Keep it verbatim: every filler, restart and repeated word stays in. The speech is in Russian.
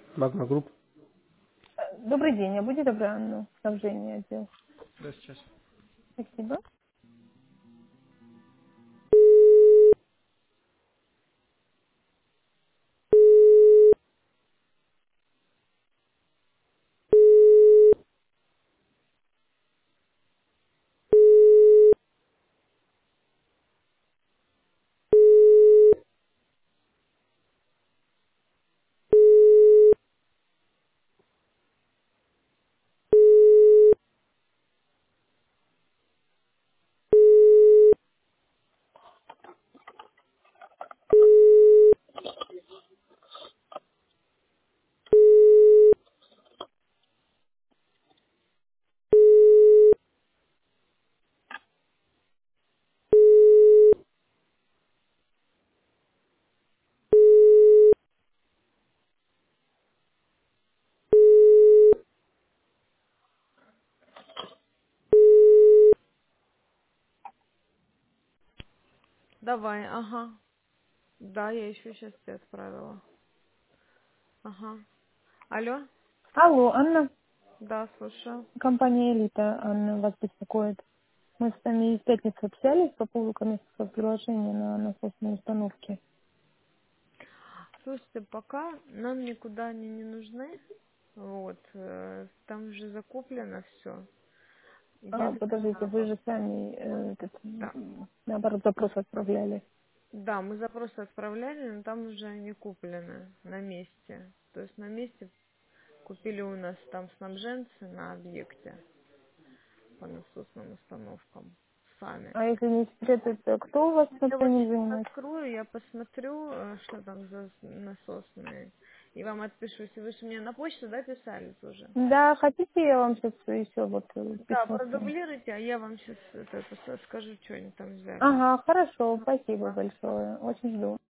Магма Групп. Э, Добрый день, я будете добры, Анну, снабжение отдел. Да, сейчас. Спасибо. Давай, ага. Да, я еще сейчас тебе отправила. Ага. Алло? Алло, Анна, Да, слушаю. компания Элита, Анна вас беспокоит. Мы с вами в пятницу общались по поводу коммерческого предложения на насосной установке. Слушайте, пока нам никуда они не нужны. Вот. э, Там уже закуплено все. А, Единственное, подождите, вы же сами э, этот, да. м, наоборот запрос отправляли. Да, мы запросы отправляли, но там уже они куплены на месте. То есть на месте купили у нас там снабженцы на объекте по насосным установкам сами. А если не секрет, это кто у вас Я вот снабжением сейчас занимается? открою, я посмотрю, э, что там за с- насосные, и вам отпишусь. И вы же мне на почту, да, писали тоже? Да, хотите, я вам сейчас еще вот э, Да, письмо скину? продублируйте, а я вам сейчас это, это, скажу, что они там взяли. Ага, хорошо, спасибо большое. Очень жду.